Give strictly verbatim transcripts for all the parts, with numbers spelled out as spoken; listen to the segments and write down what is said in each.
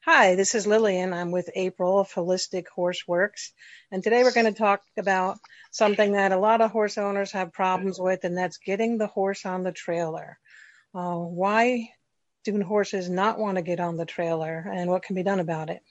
Hi, this is Lillian. I'm with April of Holistic Horse Works, and today we're going to talk about something that a lot of horse owners have problems with, and that's getting the horse on the trailer. Uh, why do horses not want to get on the trailer, and what can be done about it?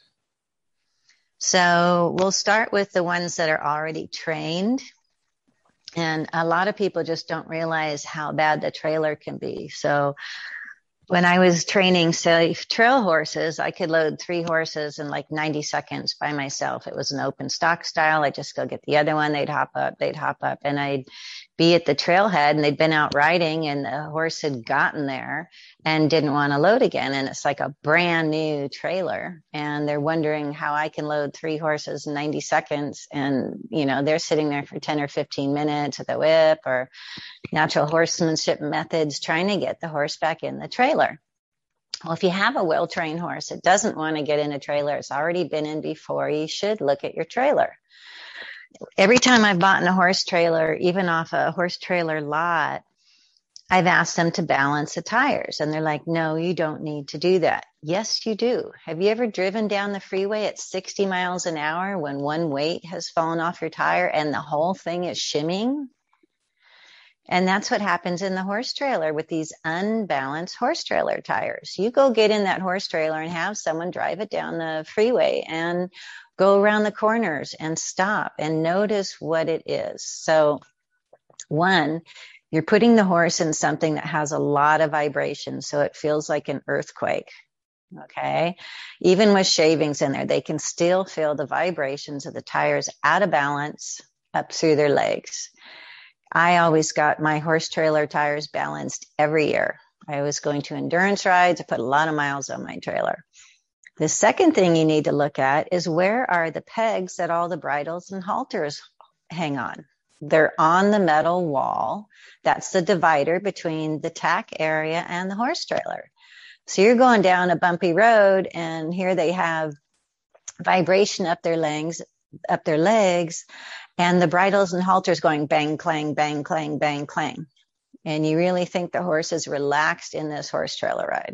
So we'll start with the ones that are already trained. And a lot of people just don't realize how bad the trailer can be. So when I was training safe trail horses, I could load three horses in like ninety seconds by myself. It was an open stock style. I just go get the other one. They'd hop up, they'd hop up, and I'd be at the trailhead, and they'd been out riding, and the horse had gotten there and didn't want to load again. And it's like a brand new trailer. And they're wondering how I can load three horses in ninety seconds. And, you know, they're sitting there for ten or fifteen minutes at the whip or natural horsemanship methods trying to get the horse back in the trailer. Well, if you have a well-trained horse that doesn't want to get in a trailer, it's already been in before, you should look at your trailer. Every time I've bought in a horse trailer, even off a horse trailer lot, I've asked them to balance the tires. And they're like, no, you don't need to do that. Yes, you do. Have you ever driven down the freeway at sixty miles an hour when one weight has fallen off your tire and the whole thing is shimming? And that's what happens in the horse trailer with these unbalanced horse trailer tires. You go get in that horse trailer and have someone drive it down the freeway and go around the corners and stop and notice what it is. So one, you're putting the horse in something that has a lot of vibration, so it feels like an earthquake. Okay. Even with shavings in there, they can still feel the vibrations of the tires out of balance up through their legs. I always got my horse trailer tires balanced every year. I was going to endurance rides. I put a lot of miles on my trailer. The second thing you need to look at is where are the pegs that all the bridles and halters hang on? They're on the metal wall. That's the divider between the tack area and the horse trailer. So you're going down a bumpy road and here they have vibration up their legs, up their legs, and the bridles and halters going bang, clang, bang, clang, bang, clang. And you really think the horse is relaxed in this horse trailer ride.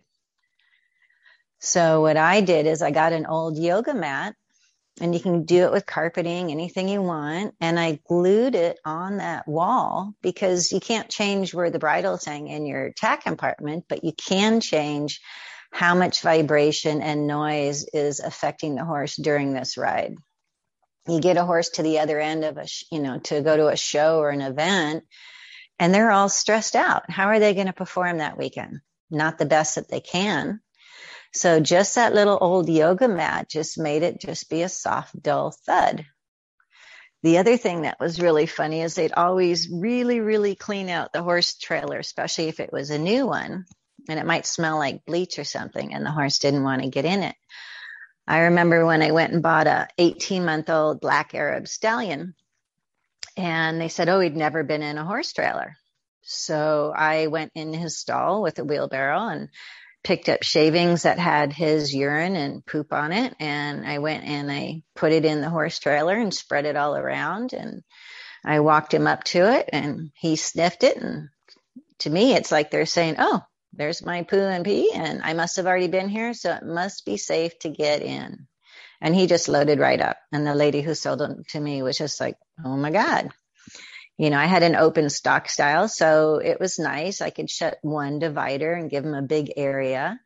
So what I did is I got an old yoga mat, and you can do it with carpeting, anything you want. And I glued it on that wall because you can't change where the bridles hang in your tack compartment, but you can change how much vibration and noise is affecting the horse during this ride. You get a horse to the other end of a, you know, to go to a show or an event, and they're all stressed out. How are they going to perform that weekend? Not the best that they can. So just that little old yoga mat just made it just be a soft, dull thud. The other thing that was really funny is they'd always really, really clean out the horse trailer, especially if it was a new one, and it might smell like bleach or something, and the horse didn't want to get in it. I remember when I went and bought a eighteen-month-old black Arab stallion, and they said, oh, he'd never been in a horse trailer. So I went in his stall with a wheelbarrow and picked up shavings that had his urine and poop on it, and I went and I put it in the horse trailer and spread it all around, and I walked him up to it, and he sniffed it, and to me, it's like they're saying, oh, there's my poo and pee, and I must have already been here, so it must be safe to get in. And he just loaded right up. And the lady who sold them to me was just like, oh my God. You know, I had an open stock style, so it was nice. I could shut one divider and give him a big area.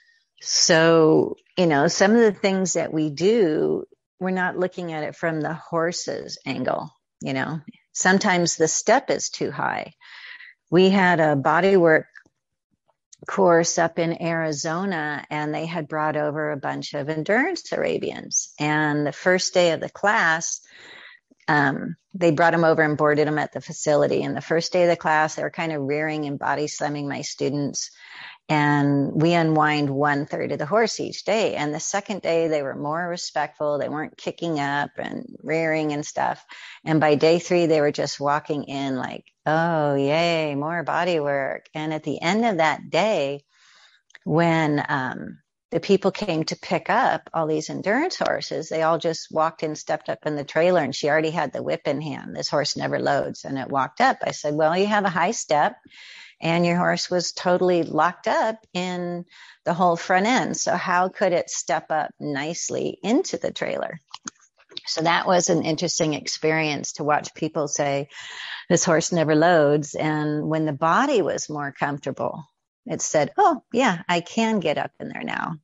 So, you know, some of the things that we do, we're not looking at it from the horse's angle. You know, sometimes the step is too high. We had a bodywork course up in Arizona, and they had brought over a bunch of endurance Arabians. And the first day of the class, um, they brought them over and boarded them at the facility. And the first day of the class, they were kind of rearing and body slamming my students. And we unwind one third of the horse each day. And the second day, they were more respectful. They weren't kicking up and rearing and stuff. And by day three, they were just walking in like, oh, yay, more body work. And at the end of that day, when um, the people came to pick up all these endurance horses. They all just walked in, stepped up in the trailer, and she already had the whip in hand. This horse never loads. And it walked up. I said, well, you have a high step and your horse was totally locked up in the whole front end. So how could it step up nicely into the trailer? So that was an interesting experience to watch people say, this horse never loads. And when the body was more comfortable, it said, oh, yeah, I can get up in there now.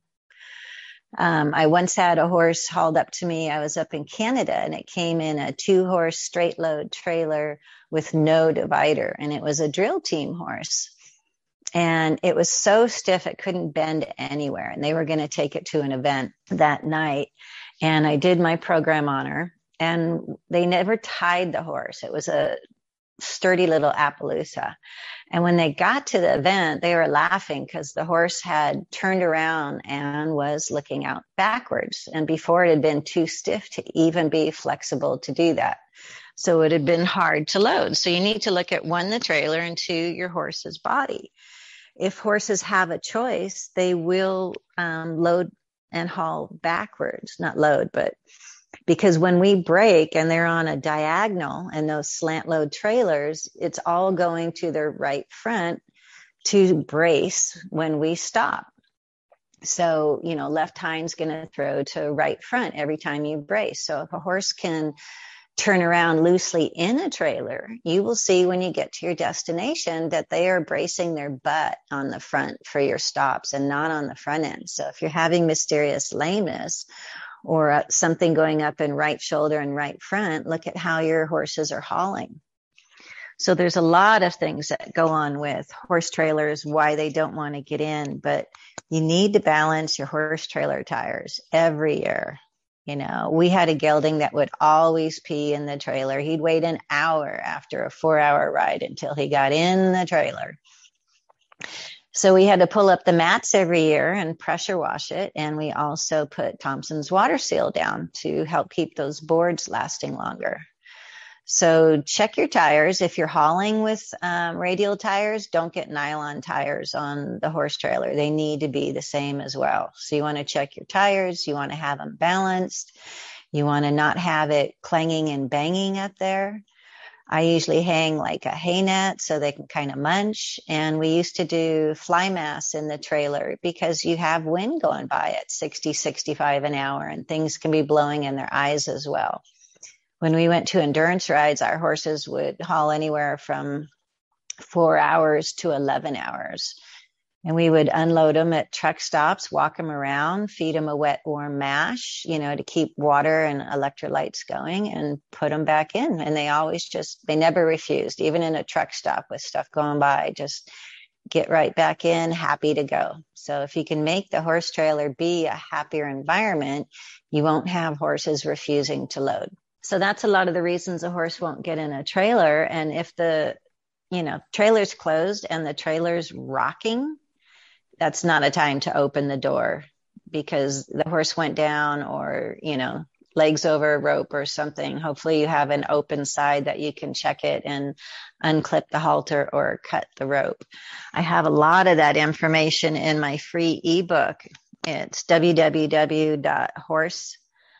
Um, I once had a horse hauled up to me. I was up in Canada, and it came in a two-horse straight load trailer with no divider, and it was a drill team horse. And it was so stiff it couldn't bend anywhere, and they were going to take it to an event that night. And I did my program on her, and they never tied the horse. It was a sturdy little Appaloosa. And when they got to the event, they were laughing because the horse had turned around and was looking out backwards. And before, it had been too stiff to even be flexible to do that. So it had been hard to load. So you need to look at, one, the trailer, and two, your horse's body. If horses have a choice, they will um, load and haul backwards, not load, but because when we brake and they're on a diagonal and those slant load trailers, it's all going to their right front to brace when we stop. So, you know, left hind's going to throw to right front every time you brace. So if a horse can turn around loosely in a trailer, you will see when you get to your destination that they are bracing their butt on the front for your stops and not on the front end. So if you're having mysterious lameness or uh, something going up in right shoulder and right front, look at how your horses are hauling. So there's a lot of things that go on with horse trailers, why they don't want to get in, but you need to balance your horse trailer tires every year. You know, we had a gelding that would always pee in the trailer. He'd wait an hour after a four hour ride until he got in the trailer. So we had to pull up the mats every year and pressure wash it. And we also put Thompson's water seal down to help keep those boards lasting longer. So check your tires. If you're hauling with um, radial tires, don't get nylon tires on the horse trailer. They need to be the same as well. So you want to check your tires. You want to have them balanced. You want to not have it clanging and banging up there. I usually hang like a hay net so they can kind of munch. And we used to do fly mass in the trailer because you have wind going by at sixty, sixty-five an hour, and things can be blowing in their eyes as well. When we went to endurance rides, our horses would haul anywhere from four hours to eleven hours. And we would unload them at truck stops, walk them around, feed them a wet, warm mash, you know, to keep water and electrolytes going, and put them back in. And they always just, they never refused, even in a truck stop with stuff going by, just get right back in, happy to go. So if you can make the horse trailer be a happier environment, you won't have horses refusing to load. So that's a lot of the reasons a horse won't get in a trailer. And if the, you know, trailer's closed and the trailer's rocking, that's not a time to open the door because the horse went down or, you know, legs over a rope or something. Hopefully you have an open side that you can check it and unclip the halter or cut the rope. I have a lot of that information in my free ebook. It's w w w dot horse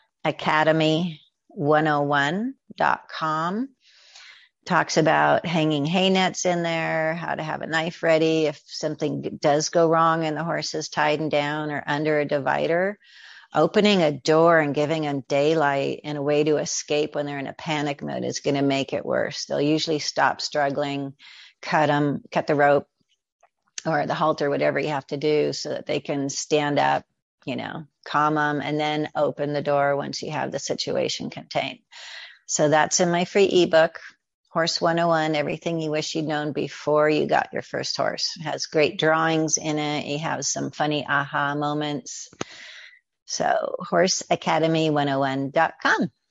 academy one oh one dot com. Talks about hanging hay nets in there, how to have a knife ready if something does go wrong and the horse is tied down or under a divider. Opening a door and giving them daylight and a way to escape when they're in a panic mode is going to make it worse. They'll usually stop struggling, cut them, cut the rope or the halter, whatever you have to do so that they can stand up, you know, calm them, and then open the door once you have the situation contained. So that's in my free ebook. Horse one oh one, everything you wish you'd known before you got your first horse. It has great drawings in it. You have some funny aha moments. So horse academy one oh one dot com.